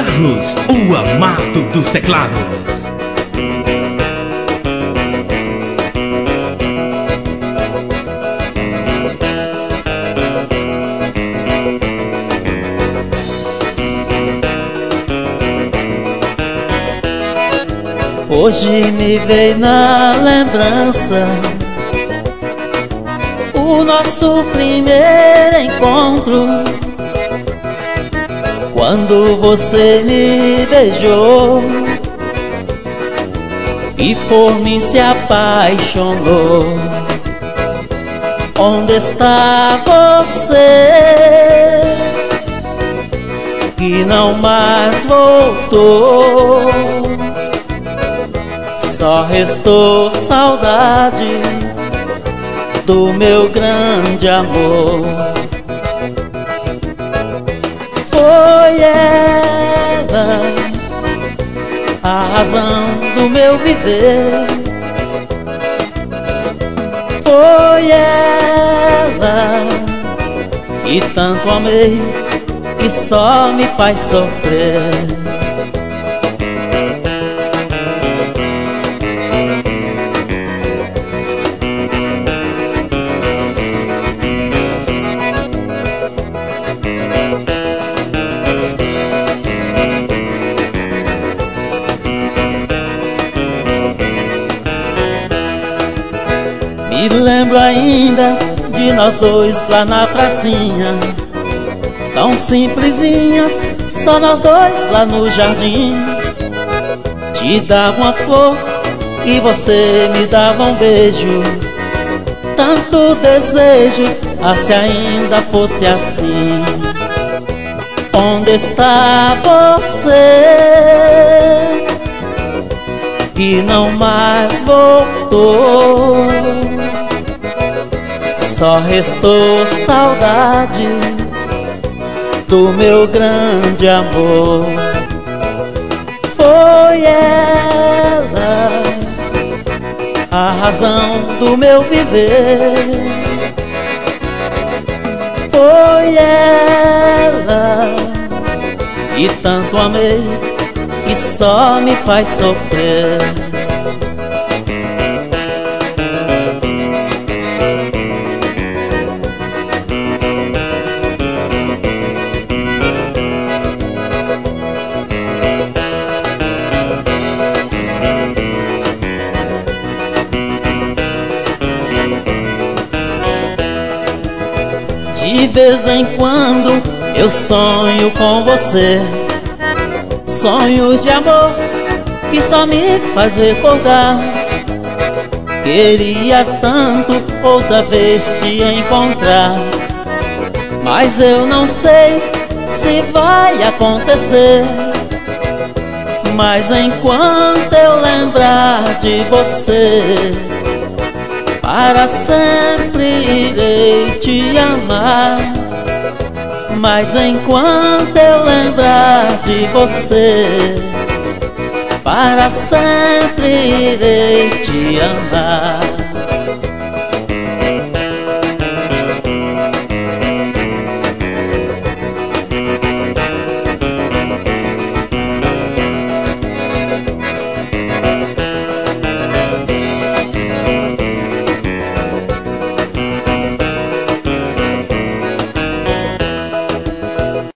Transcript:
Carlos, o amado dos teclados. Hoje me veio na lembrança o nosso primeiro encontro, quando você me beijou e por mim se apaixonou. Onde está você que não mais voltou? Só restou saudade do meu grande amor. Foi ela a razão do meu viver. Foi ela que tanto amei e só me faz sofrer. Me lembro ainda de nós dois lá na pracinha, tão simplesinhas, só nós dois lá no jardim. Te dava uma flor e você me dava um beijo. Tanto desejos, se ainda fosse assim. Onde está você que não mais voltou? Só restou saudade do meu grande amor. Foi ela a razão do meu viver. Foi ela que tanto amei e só me faz sofrer. De vez em quando eu sonho com você, sonhos de amor que só me faz recordar. Queria tanto outra vez te encontrar, mas eu não sei se vai acontecer. Mas enquanto eu lembrar de você, para sempre irei te amar. Mas enquanto eu lembrar de você, para sempre irei te amar.